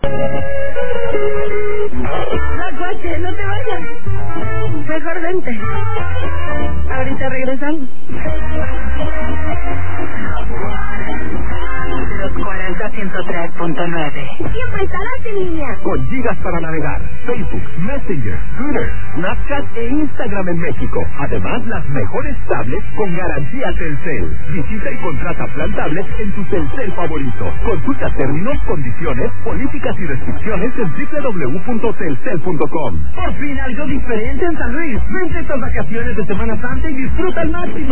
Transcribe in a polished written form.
No, coche, no te vayas. Mejor vente. Ahorita regresamos. Los 40-103.9. Siempre estarás en línea. Con gigas para navegar, Facebook, Messenger, Twitter, Snapchat e Instagram en México. Además, las mejores tablets con garantía Telcel. Visita y contrata plan tablet en tu Telcel favorito. Consulta términos, condiciones, políticas y restricciones en www.telcel.com. Por fin algo diferente en San Luis. Vente estas vacaciones de Semana Santa y disfruta al máximo